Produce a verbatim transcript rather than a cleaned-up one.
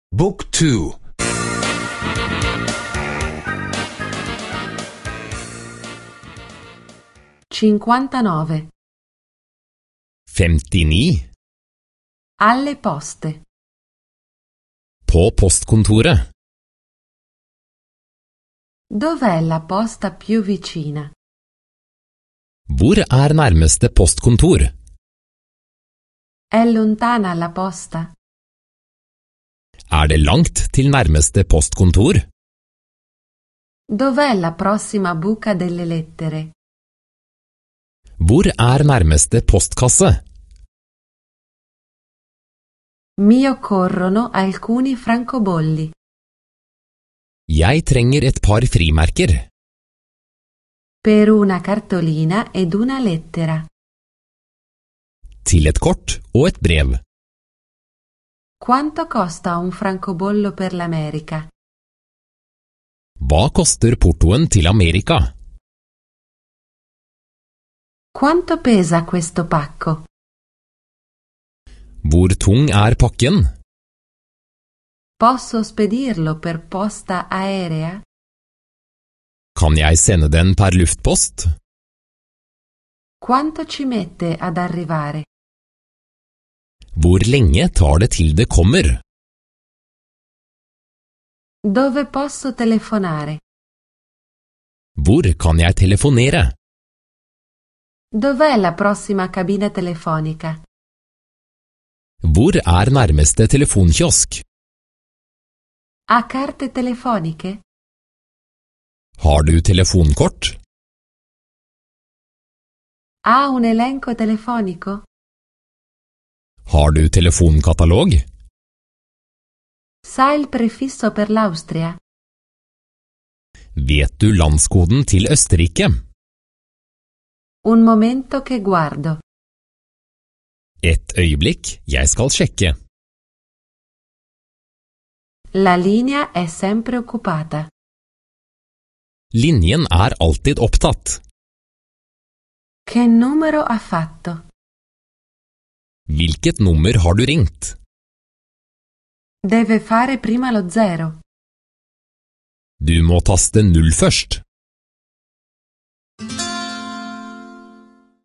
Book two. cinquantanove. femtini. Alle poste. På postkontoret. Dov'è la posta più vicina? Hvor er nærmeste postkontor? È lontana la posta? Er det langt til nærmeste postkontor? Dov'è la prossima buca delle lettere? Hvor er nærmeste postkasse? Mi occorrono alcuni francobolli. Jeg trenger et par frimerker. Per una cartolina ed una lettera. Til et kort og et brev. Quanto costa un francobollo per l'America? Hva koster portoen til Amerika? Quanto pesa questo pacco? Hvor tung er pakken? Posso spedirlo per posta aerea? Kan jeg sende den per luftpost? Quanto ci mette ad arrivare? Hvor lenge tar det til det kommer? Dove posso telefonare? Hvor kan jeg telefonere? Dov'è la prossima cabina telefonica? Hvor er nærmeste telefonkiosk? Ha carte telefoniche? Har du telefonkort? Ha un elenco telefonico? Har du telefonkatalog? Sa il prefisso per l'Austria? Vet du landskoden til Østerrike? Un momento che guardo. Et øyeblikk, jeg skal sjekke. La linea è sempre occupata. Linjen er alltid opptatt. Che numero ha fatto? Hvilket nummer har du ringt? Deve fare prima lo zero. Du må taste null først.